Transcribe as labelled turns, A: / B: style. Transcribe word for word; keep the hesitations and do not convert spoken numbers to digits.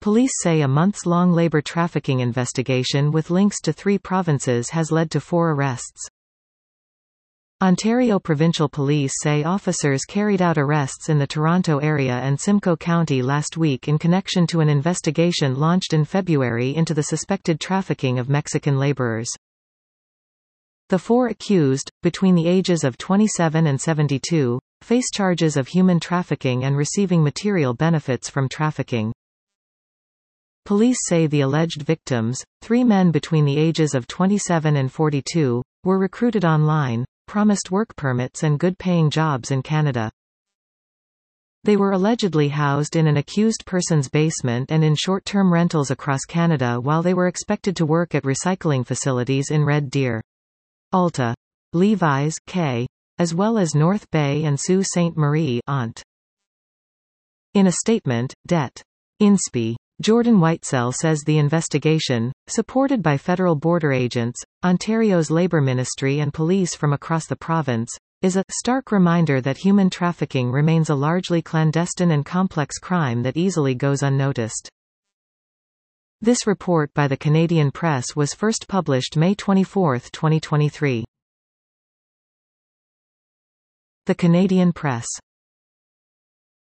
A: Police say a months-long labor trafficking investigation with links to three provinces has led to four arrests. Ontario Provincial Police say officers carried out arrests in the Toronto area and Simcoe County last week in connection to an investigation launched in February into the suspected trafficking of Mexican laborers. The four accused, between the ages of twenty-seven and seventy-two, face charges of human trafficking and receiving material benefits from trafficking. Police say the alleged victims, three men between the ages of twenty-seven and forty-two, were recruited online, promised work permits and good-paying jobs in Canada. They were allegedly housed in an accused person's basement and in short-term rentals across Canada while they were expected to work at recycling facilities in Red Deer, Alta, Levi's, K, as well as North Bay and Sault Ste. Marie, Ont. In a statement, Det. Inspe. Jordan Whitesell says the investigation, supported by federal border agents, Ontario's Labour Ministry and police from across the province, is a stark reminder that human trafficking remains a largely clandestine and complex crime that easily goes unnoticed. This report by the Canadian Press was first published May twenty-fourth, twenty twenty-three. The Canadian Press.